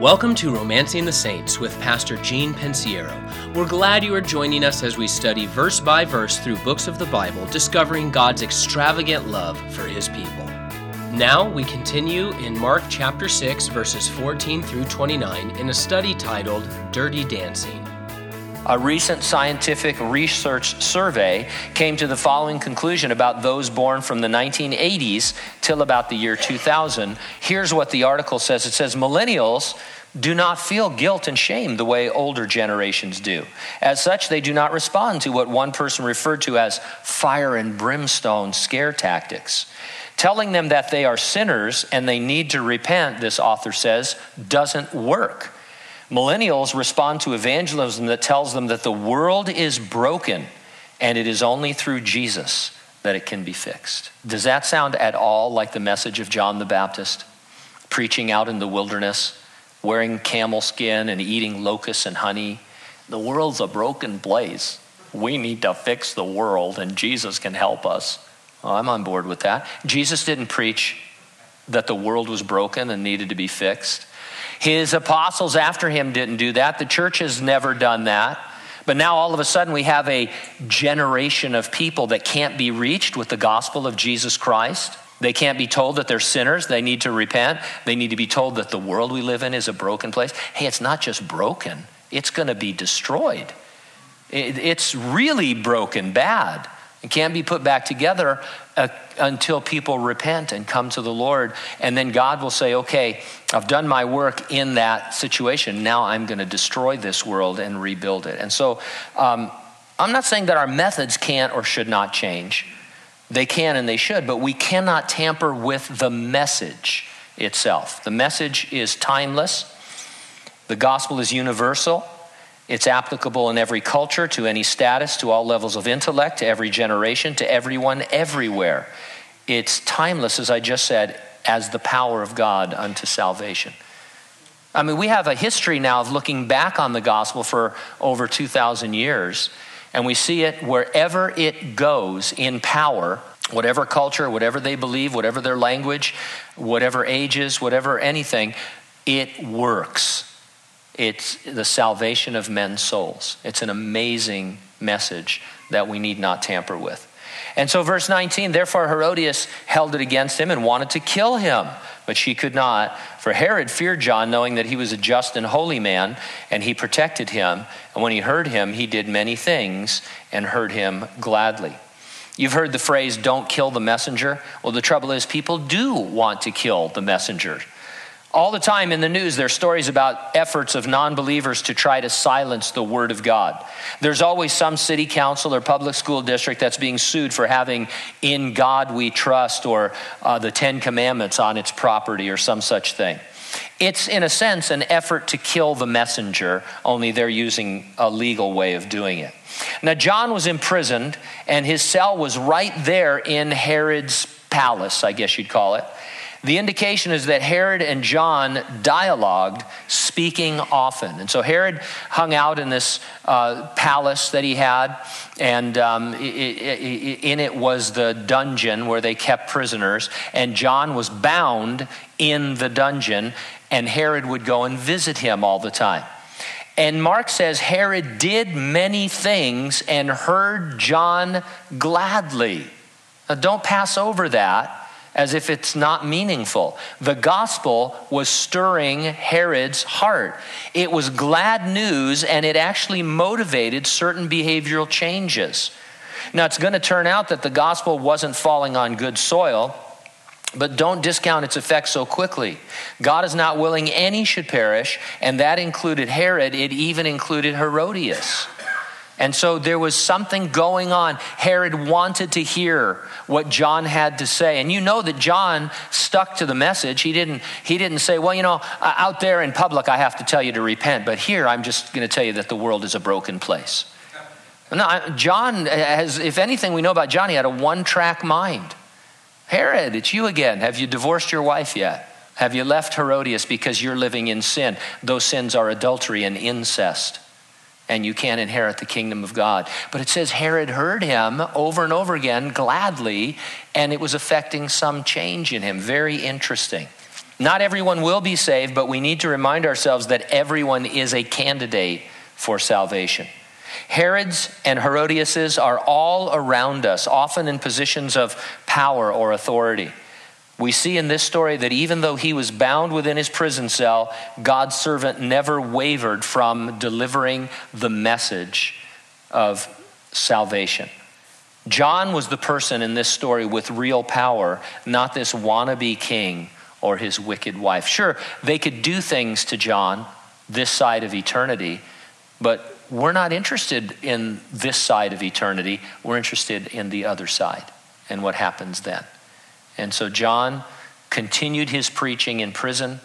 Welcome to Romancing the Saints with Pastor Gene Pensiero. We're glad you are joining us as we study verse by verse through books of the Bible, discovering God's extravagant love for His people. Now we continue in Mark chapter 6, verses 14 through 29 in a study titled Dirty Dancing. A recent scientific research survey came to the following conclusion about those born from the 1980s till about the year 2000. Here's what the article says. It says, millennials do not feel guilt and shame the way older generations do. As such, they do not respond to what one person referred to as fire and brimstone scare tactics. Telling them that they are sinners and they need to repent, this author says, doesn't work. Millennials respond to evangelism that tells them that the world is broken and it is only through Jesus that it can be fixed. Does that sound at all like the message of John the Baptist? Preaching out in the wilderness, wearing camel skin and eating locusts and honey. The world's a broken place. We need to fix the world and Jesus can help us. Well, I'm on board with that. Jesus didn't preach that the world was broken and needed to be fixed. His apostles after him didn't do that. The church has never done that. But now all of a sudden we have a generation of people that can't be reached with the gospel of Jesus Christ. They can't be told that they're sinners. They need to repent. They need to be told that the world we live in is a broken place. Hey, it's not just broken. It's going to be destroyed. It's really broken, bad. It can't be put back together until people repent and come to the Lord. And then God will say, okay, I've done my work in that situation. Now I'm going to destroy this world and rebuild it. And so I'm not saying that our methods can't or should not change. They can and they should, but we cannot tamper with the message itself. The message is timeless. The gospel is universal. It's applicable in every culture, to any status, to all levels of intellect, to every generation, to everyone, everywhere. It's timeless, as I just said, as the power of God unto salvation. I mean, we have a history now of looking back on the gospel for over 2,000 years, and we see it wherever it goes in power, whatever culture, whatever they believe, whatever their language, whatever ages, whatever anything, it works. It's the salvation of men's souls. It's an amazing message that we need not tamper with. And so verse 19, therefore Herodias held it against him and wanted to kill him, but she could not. For Herod feared John, knowing that he was a just and holy man, and he protected him. And when he heard him, he did many things and heard him gladly. You've heard the phrase, don't kill the messenger. Well, the trouble is people do want to kill the messenger. All the time in the news, there are stories about efforts of non-believers to try to silence the word of God. There's always some city council or public school district that's being sued for having "In God We Trust" or the Ten Commandments on its property or some such thing. It's, in a sense, an effort to kill the messenger, only they're using a legal way of doing it. Now, John was imprisoned, and his cell was right there in Herod's palace, I guess you'd call it. The indication is that Herod and John dialogued, speaking often. And so Herod hung out in this palace that he had, and in it was the dungeon where they kept prisoners, and John was bound in the dungeon, and Herod would go and visit him all the time. And Mark says Herod did many things and heard John gladly. Now, don't pass over that as if it's not meaningful. The gospel was stirring Herod's heart. It was glad news, and it actually motivated certain behavioral changes. Now, it's going to turn out that the gospel wasn't falling on good soil, but don't discount its effects so quickly. God is not willing any should perish, and that included Herod. It even included Herodias. And so there was something going on. Herod wanted to hear what John had to say. And you know that John stuck to the message. He didn't say, well, out there in public, I have to tell you to repent. But here, I'm just going to tell you that the world is a broken place. No, John has, if anything we know about John, he had a one-track mind. Herod, it's you again. Have you divorced your wife yet? Have you left Herodias because you're living in sin? Those sins are adultery and incest. And you can't inherit the kingdom of God. But it says Herod heard him over and over again gladly, and it was affecting some change in him. Very interesting. Not everyone will be saved, but we need to remind ourselves that everyone is a candidate for salvation. Herods and Herodiases are all around us, often in positions of power or authority. We see in this story that even though he was bound within his prison cell, God's servant never wavered from delivering the message of salvation. John was the person in this story with real power, not this wannabe king or his wicked wife. Sure, they could do things to John this side of eternity, but we're not interested in this side of eternity. We're interested in the other side and what happens then. And so John continued his preaching in prison,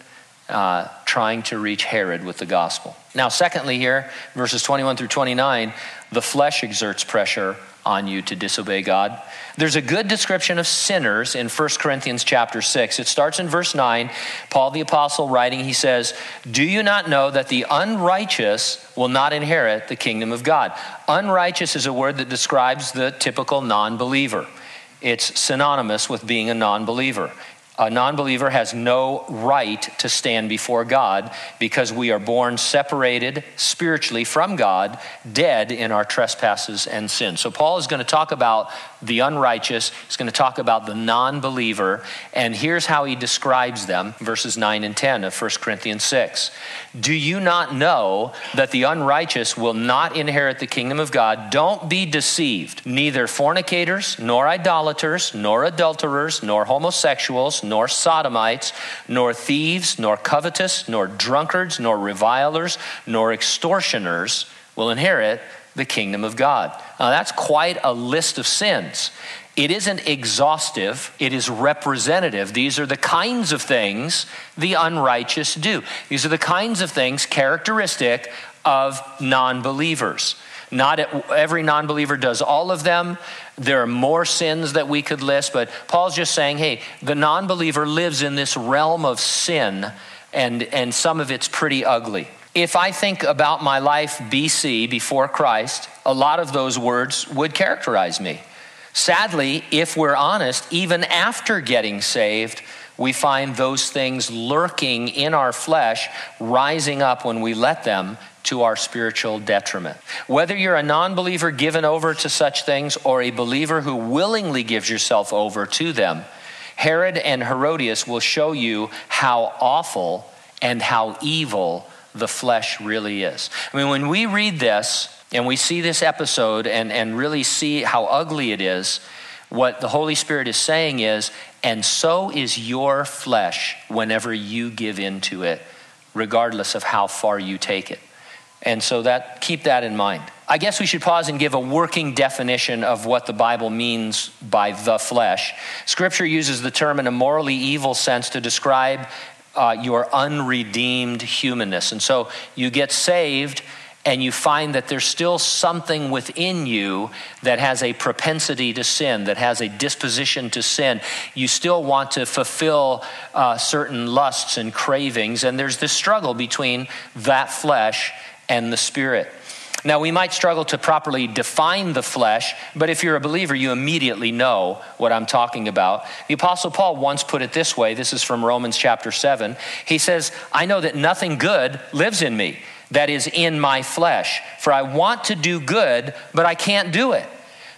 trying to reach Herod with the gospel. Now, secondly here, verses 21 through 29, the flesh exerts pressure on you to disobey God. There's a good description of sinners in 1 Corinthians chapter 6. It starts in verse 9. Paul the apostle writing, he says, "Do you not know that the unrighteous will not inherit the kingdom of God?" Unrighteous is a word that describes the typical non-believer. It's synonymous with being a non-believer. A non-believer has no right to stand before God because we are born separated spiritually from God, dead in our trespasses and sins. So Paul is going to talk about the unrighteous. He's going to talk about the non-believer. And here's how he describes them, verses 9 and 10 of 1 Corinthians 6. "Do you not know that the unrighteous will not inherit the kingdom of God? Don't be deceived. Neither fornicators, nor idolaters, nor adulterers, nor homosexuals, nor sodomites, nor thieves, nor covetous, nor drunkards, nor revilers, nor extortioners will inherit the kingdom of God." Now that's quite a list of sins. It isn't exhaustive, it is representative. These are the kinds of things the unrighteous do. These are the kinds of things characteristic of non-believers. Not every non-believer does all of them. There are more sins that we could list, but Paul's just saying, hey, the non-believer lives in this realm of sin, and some of it's pretty ugly. If I think about my life BC, before Christ, a lot of those words would characterize me. Sadly, if we're honest, even after getting saved, we find those things lurking in our flesh, rising up when we let them to our spiritual detriment. Whether you're a non-believer given over to such things or a believer who willingly gives yourself over to them, Herod and Herodias will show you how awful and how evil the flesh really is. I mean, when we read this and we see this episode and really see how ugly it is, what the Holy Spirit is saying is, and so is your flesh whenever you give into it, regardless of how far you take it. And so keep that in mind. I guess we should pause and give a working definition of what the Bible means by the flesh. Scripture uses the term in a morally evil sense to describe your unredeemed humanness. And so you get saved and you find that there's still something within you that has a propensity to sin, that has a disposition to sin. You still want to fulfill certain lusts and cravings, and there's this struggle between that flesh and the Spirit. Now, we might struggle to properly define the flesh, but if you're a believer, you immediately know what I'm talking about. The Apostle Paul once put it this way. This is from Romans chapter 7. He says, "I know that nothing good lives in me, that is in my flesh. For I want to do good, but I can't do it.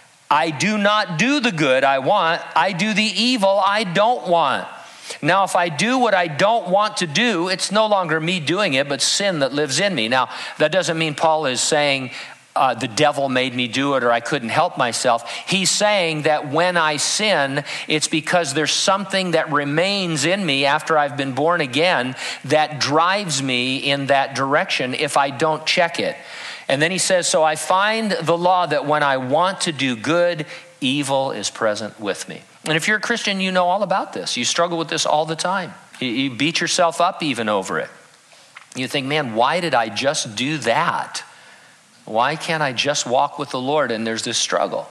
I do not do the good I want. I do the evil I don't want. Now, if I do what I don't want to do, it's no longer me doing it, but sin that lives in me." Now, that doesn't mean Paul is saying the devil made me do it or I couldn't help myself. He's saying that when I sin, it's because there's something that remains in me after I've been born again that drives me in that direction if I don't check it. And then he says, "So I find the law that when I want to do good, evil is present with me." And if you're a Christian, you know all about this. You struggle with this all the time. You beat yourself up even over it. You think, man, why did I just do that? Why can't I just walk with the Lord? And there's this struggle.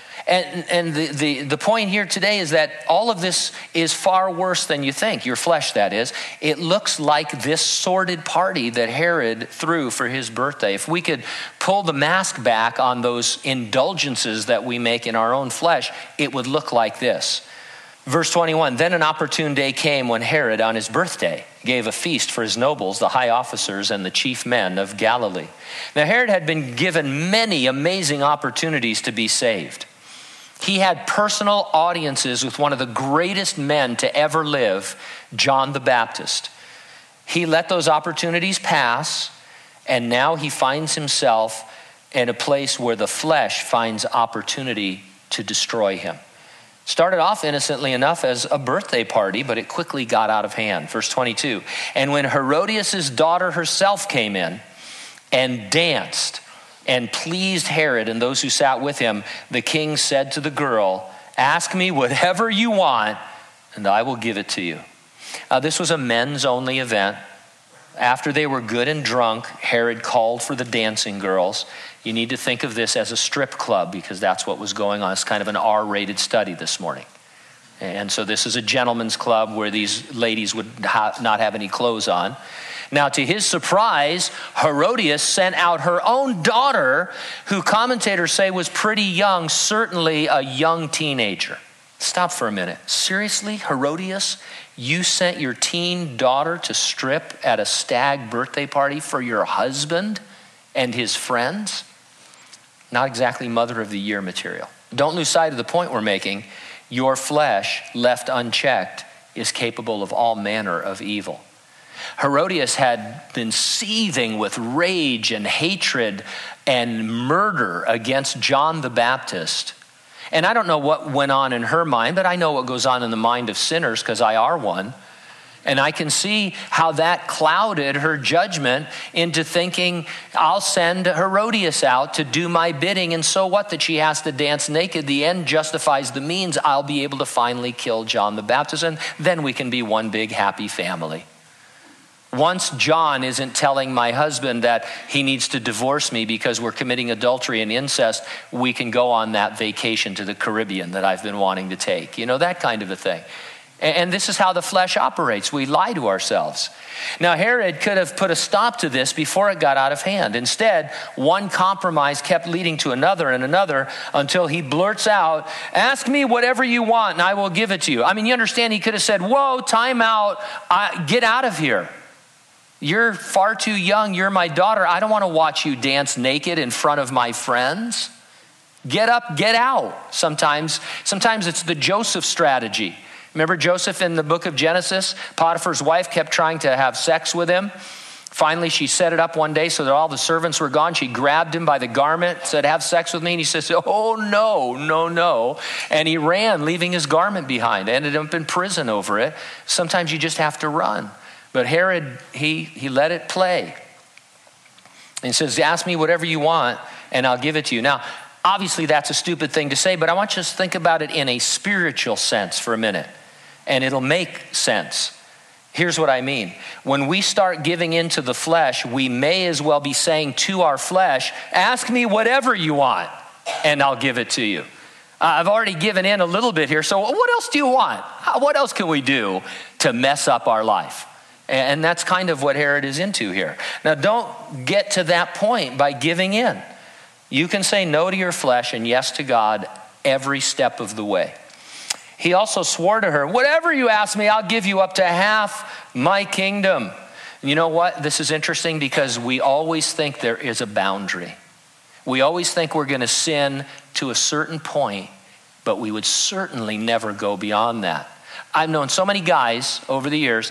And the point here today is that all of this is far worse than you think. Your flesh, that is. It looks like this sordid party that Herod threw for his birthday. If we could pull the mask back on those indulgences that we make in our own flesh, it would look like this. Verse 21, then an opportune day came when Herod, on his birthday, gave a feast for his nobles, the high officers, and the chief men of Galilee. Now Herod had been given many amazing opportunities to be saved. He had personal audiences with one of the greatest men to ever live, John the Baptist. He let those opportunities pass, and now he finds himself in a place where the flesh finds opportunity to destroy him. Started off innocently enough as a birthday party, but it quickly got out of hand. Verse 22, and when Herodias' daughter herself came in and danced and pleased Herod and those who sat with him, the king said to the girl, ask me whatever you want, and I will give it to you. This was a men's only event. After they were good and drunk, Herod called for the dancing girls. You need to think of this as a strip club because that's what was going on. It's kind of an R-rated study this morning. And so this is a gentleman's club where these ladies would not have any clothes on. Now, to his surprise, Herodias sent out her own daughter, who commentators say was pretty young, certainly a young teenager. Stop for a minute. Seriously, Herodias, you sent your teen daughter to strip at a stag birthday party for your husband and his friends? Not exactly Mother of the Year material. Don't lose sight of the point we're making. Your flesh, left unchecked, is capable of all manner of evil. Herodias had been seething with rage and hatred and murder against John the Baptist. And I don't know what went on in her mind, but I know what goes on in the mind of sinners because I are one. And I can see how that clouded her judgment into thinking, I'll send Herodias out to do my bidding. And so what that she has to dance naked? The end justifies the means. I'll be able to finally kill John the Baptist. And then we can be one big happy family. Once John isn't telling my husband that he needs to divorce me because we're committing adultery and incest, we can go on that vacation to the Caribbean that I've been wanting to take. You know, that kind of a thing. And this is how the flesh operates. We lie to ourselves. Now, Herod could have put a stop to this before it got out of hand. Instead, one compromise kept leading to another and another until he blurts out, ask me whatever you want and I will give it to you. I mean, you understand, he could have said, whoa, time out, get out of here. You're far too young. You're my daughter. I don't want to watch you dance naked in front of my friends. Get up, get out. Sometimes it's the Joseph strategy. Remember Joseph in the book of Genesis? Potiphar's wife kept trying to have sex with him. Finally, she set it up one day so that all the servants were gone. She grabbed him by the garment, said, have sex with me. And he says, oh, no. And he ran, leaving his garment behind. Ended up in prison over it. Sometimes you just have to run. But Herod, he let it play. And he says, ask me whatever you want and I'll give it to you. Now, obviously that's a stupid thing to say, but I want you to think about it in a spiritual sense for a minute. And it'll make sense. Here's what I mean. When we start giving into the flesh, we may as well be saying to our flesh, ask me whatever you want and I'll give it to you. I've already given in a little bit here, so what else do you want? What else can we do to mess up our life? And that's kind of what Herod is into here. Now, don't get to that point by giving in. You can say no to your flesh and yes to God every step of the way. He also swore to her, whatever you ask me, I'll give you up to half my kingdom. You know what? This is interesting because we always think there is a boundary. We always think we're going to sin to a certain point, but we would certainly never go beyond that. I've known so many guys over the years,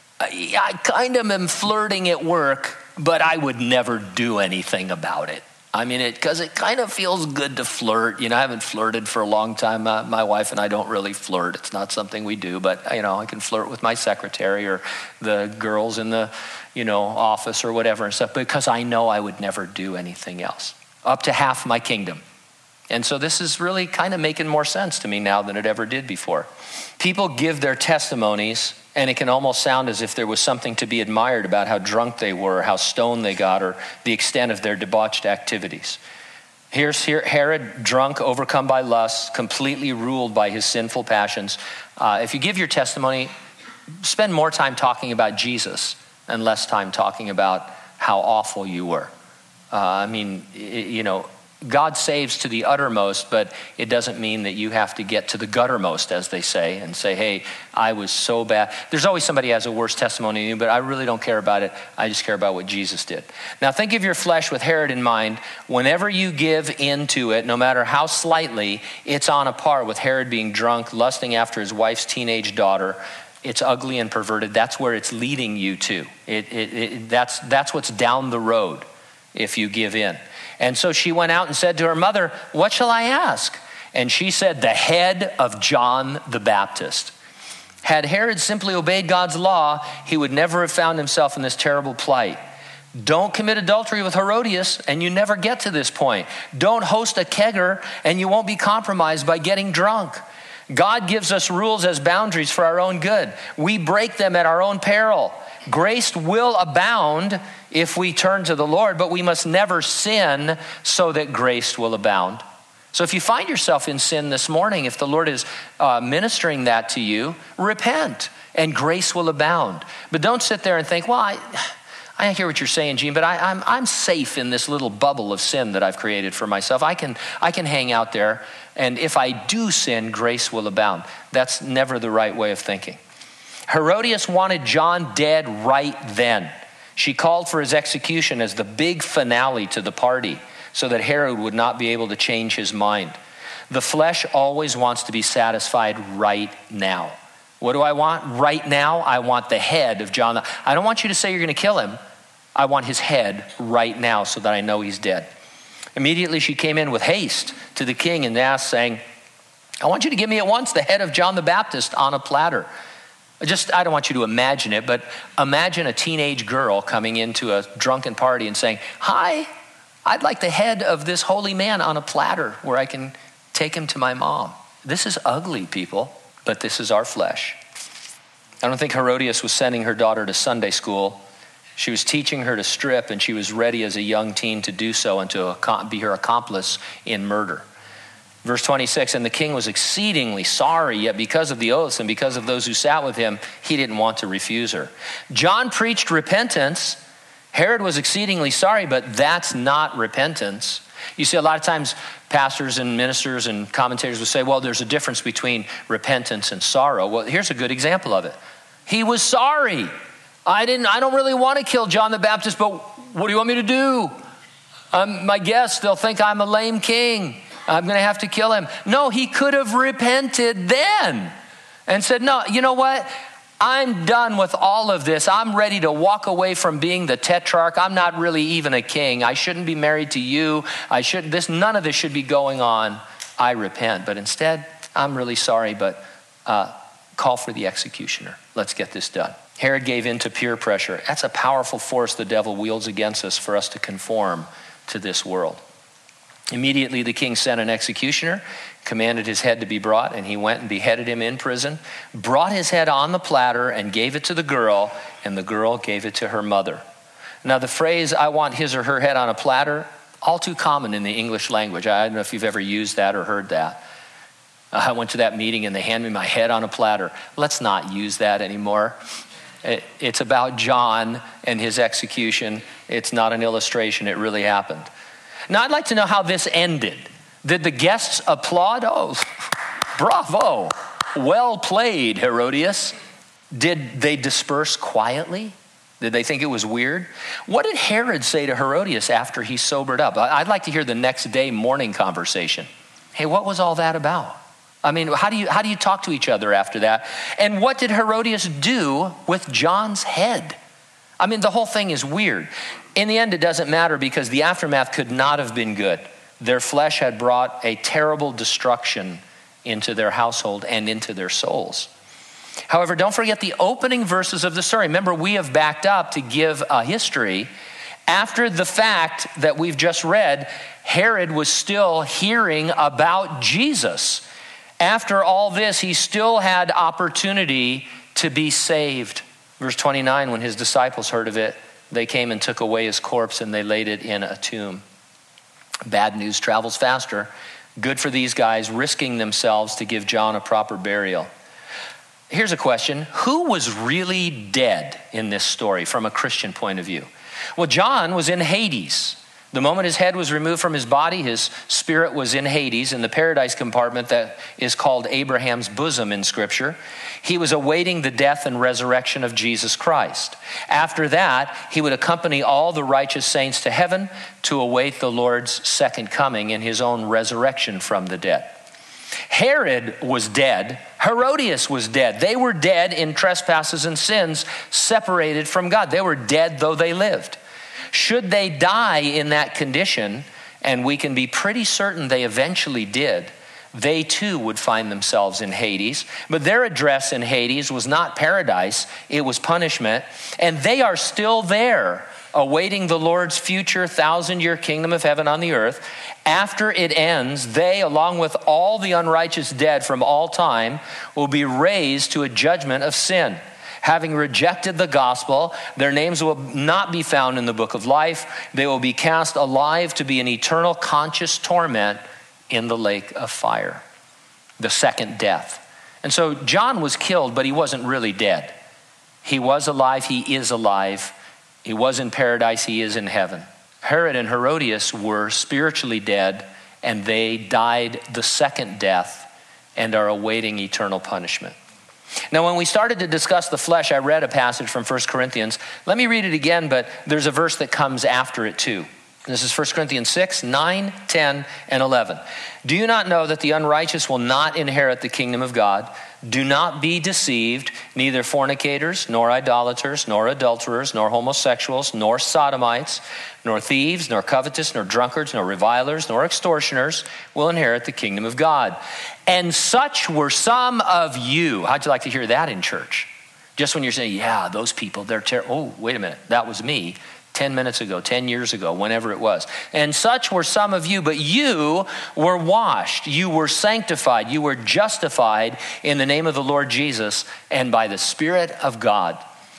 I kind of am flirting at work, but I would never do anything about it. I mean, because it kind of feels good to flirt. You know, I haven't flirted for a long time. My wife and I don't really flirt. It's not something we do, but, you know, I can flirt with my secretary or the girls in the, office or whatever and stuff, because I know I would never do anything else. Up to half my kingdom. And so this is really kind of making more sense to me now than it ever did before. People give their testimonies, and it can almost sound as if there was something to be admired about how drunk they were, how stoned they got, or the extent of their debauched activities. Here's Herod, drunk, overcome by lust, completely ruled by his sinful passions. If you give your testimony, spend more time talking about Jesus and less time talking about how awful you were. God saves to the uttermost, but it doesn't mean that you have to get to the guttermost, as they say, and say, hey, I was so bad. There's always somebody who has a worse testimony than you, but I really don't care about it. I just care about what Jesus did. Now think of your flesh with Herod in mind. Whenever you give into it, no matter how slightly, it's on a par with Herod being drunk, lusting after his wife's teenage daughter. It's ugly and perverted. That's where it's leading you to. That's what's down the road if you give in. And so she went out and said to her mother, what shall I ask? And she said, the head of John the Baptist. Had Herod simply obeyed God's law, he would never have found himself in this terrible plight. Don't commit adultery with Herodias, and you never get to this point. Don't host a kegger, and you won't be compromised by getting drunk. God gives us rules as boundaries for our own good. We break them at our own peril. Grace will abound if we turn to the Lord, but we must never sin so that grace will abound. So if you find yourself in sin this morning, if the Lord is ministering that to you, repent and grace will abound. But don't sit there and think, well, I hear what you're saying, Gene, but I'm safe in this little bubble of sin that I've created for myself. I can hang out there, and if I do sin, grace will abound. That's never the right way of thinking. Herodias wanted John dead right then. She called for his execution as the big finale to the party so that Herod would not be able to change his mind. The flesh always wants to be satisfied right now. What do I want right now? I want the head of John. I don't want you to say you're going to kill him. I want his head right now so that I know he's dead. Immediately she came in with haste to the king and asked, saying, I want you to give me at once the head of John the Baptist on a platter. I don't want you to imagine it, but imagine a teenage girl coming into a drunken party and saying, hi, I'd like the head of this holy man on a platter where I can take him to my mom. This is ugly, people, but this is our flesh. I don't think Herodias was sending her daughter to Sunday school. She was teaching her to strip, and she was ready as a young teen to do so and to be her accomplice in murder. Verse 26, and the king was exceedingly sorry, yet because of the oaths and because of those who sat with him, he didn't want to refuse her. John preached repentance. Herod was exceedingly sorry, but that's not repentance. You see, a lot of times pastors and ministers and commentators will say, well, there's a difference between repentance and sorrow. Well, here's a good example of it. He was sorry. I don't really want to kill John the Baptist, but what do you want me to do? My guests, they'll think I'm a lame king. I'm going to have to kill him. No, he could have repented then and said, no, you know what? I'm done with all of this. I'm ready to walk away from being the tetrarch. I'm not really even a king. I shouldn't be married to you. None of this should be going on. I repent. But instead, I'm really sorry, but call for the executioner. Let's get this done. Herod gave in to peer pressure. That's a powerful force the devil wields against us for us to conform to this world. Immediately the king sent an executioner, commanded his head to be brought, and he went and beheaded him in prison, brought his head on the platter and gave it to the girl, and the girl gave it to her mother. Now the phrase, I want his or her head on a platter, all too common in the English language. I don't know if you've ever used that or heard that. I went to that meeting and they handed me my head on a platter. Let's not use that anymore. It's about John and his execution. It's not an illustration. It really happened. Now, I'd like to know how this ended. Did the guests applaud? Oh, bravo. Well played, Herodias. Did they disperse quietly? Did they think it was weird? What did Herod say to Herodias after he sobered up? I'd like to hear the next day morning conversation. Hey, what was all that about? I mean, how do you talk to each other after that? And what did Herodias do with John's head? I mean, the whole thing is weird. In the end, it doesn't matter because the aftermath could not have been good. Their flesh had brought a terrible destruction into their household and into their souls. However, don't forget the opening verses of the story. Remember, we have backed up to give a history. After the fact that we've just read, Herod was still hearing about Jesus. After all this, he still had opportunity to be saved. Verse 29, when his disciples heard of it, they came and took away his corpse and they laid it in a tomb. Bad news travels faster. Good for these guys risking themselves to give John a proper burial. Here's a question. Who was really dead in this story from a Christian point of view? Well, John was in Hades. The moment his head was removed from his body, his spirit was in Hades, in the paradise compartment that is called Abraham's bosom in Scripture. He was awaiting the death and resurrection of Jesus Christ. After that, he would accompany all the righteous saints to heaven to await the Lord's second coming and his own resurrection from the dead. Herod was dead. Herodias was dead. They were dead in trespasses and sins, separated from God. They were dead though they lived. Should they die in that condition, and we can be pretty certain they eventually did, they too would find themselves in Hades. But their address in Hades was not paradise, it was punishment. And they are still there, awaiting the Lord's future 1,000-year kingdom of heaven on the earth. After it ends, they, along with all the unrighteous dead from all time, will be raised to a judgment of sin. Having rejected the gospel, their names will not be found in the book of life. They will be cast alive to be in eternal conscious torment in the lake of fire, the second death. And so John was killed, but he wasn't really dead. He was alive, he is alive. He was in paradise, he is in heaven. Herod and Herodias were spiritually dead, and they died the second death and are awaiting eternal punishment. Now, when we started to discuss the flesh, I read a passage from 1 Corinthians. Let me read it again, but there's a verse that comes after it too. This is 1 Corinthians 6, 9, 10, and 11. Do you not know that the unrighteous will not inherit the kingdom of God? Do not be deceived, neither fornicators, nor idolaters, nor adulterers, nor homosexuals, nor sodomites, nor thieves, nor covetous, nor drunkards, nor revilers, nor extortioners will inherit the kingdom of God. And such were some of you. How'd you like to hear that in church? Just when you're saying, yeah, those people, they're terrible. Oh, wait a minute, that was me 10 minutes ago, 10 years ago, whenever it was. And such were some of you, but you were washed, you were sanctified, you were justified in the name of the Lord Jesus and by the Spirit of God.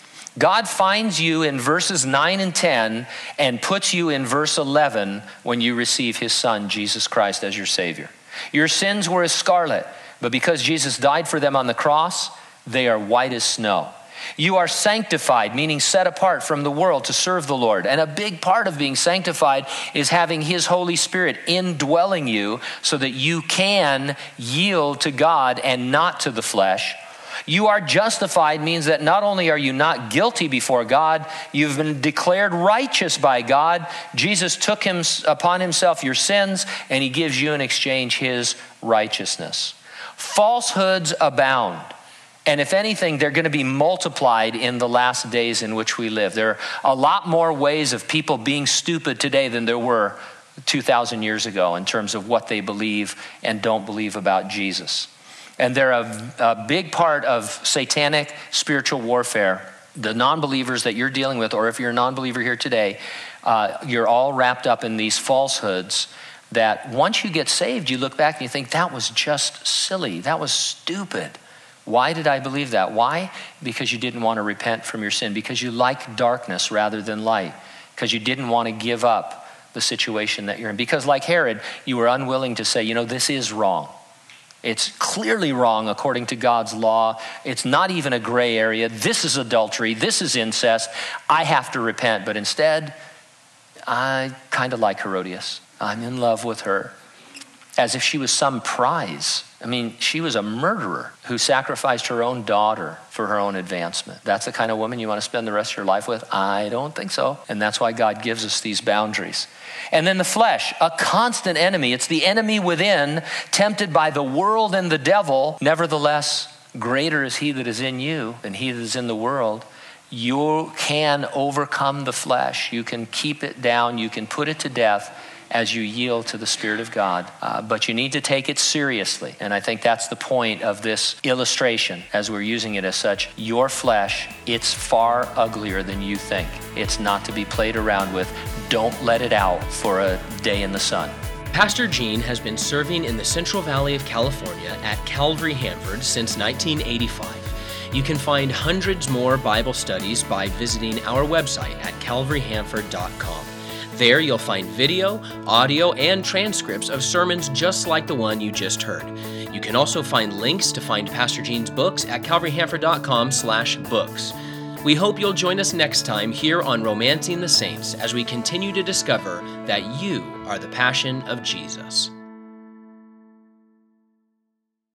God finds you in verses 9 and 10 and puts you in verse 11 when you receive his Son, Jesus Christ, as your Savior. Your sins were as scarlet, but because Jesus died for them on the cross, they are white as snow. You are sanctified, meaning set apart from the world to serve the Lord. And a big part of being sanctified is having his Holy Spirit indwelling you so that you can yield to God and not to the flesh. You are justified means that not only are you not guilty before God, you've been declared righteous by God. Jesus took upon himself your sins, and he gives you in exchange his righteousness. Falsehoods abound. And if anything, they're going to be multiplied in the last days in which we live. There are a lot more ways of people being stupid today than there were 2,000 years ago in terms of what they believe and don't believe about Jesus. And they're a big part of satanic spiritual warfare. The non-believers that you're dealing with, or if you're a non-believer here today, you're all wrapped up in these falsehoods that once you get saved, you look back and you think, that was just silly. That was stupid. Why did I believe that? Why? Because you didn't want to repent from your sin, because you like darkness rather than light, because you didn't want to give up the situation that you're in. Because like Herod, you were unwilling to say, this is wrong. It's clearly wrong according to God's law. It's not even a gray area. This is adultery. This is incest. I have to repent. But instead, I kind of like Herodias. I'm in love with her. As if she was some prize. She was a murderer who sacrificed her own daughter for her own advancement. That's the kind of woman you want to spend the rest of your life with? I don't think so. And that's why God gives us these boundaries. And then the flesh, a constant enemy. It's the enemy within, tempted by the world and the devil. Nevertheless, greater is he that is in you than he that is in the world. You can overcome the flesh. You can keep it down. You can put it to death as you yield to the Spirit of God. But you need to take it seriously. And I think that's the point of this illustration as we're using it as such. Your flesh, it's far uglier than you think. It's not to be played around with. Don't let it out for a day in the sun. Pastor Gene has been serving in the Central Valley of California at Calvary Hanford since 1985. You can find hundreds more Bible studies by visiting our website at calvaryhanford.com. There you'll find video, audio, and transcripts of sermons just like the one you just heard. You can also find links to find Pastor Gene's books at calvaryhanford.com/books. We hope you'll join us next time here on Romancing the Saints as we continue to discover that you are the passion of Jesus.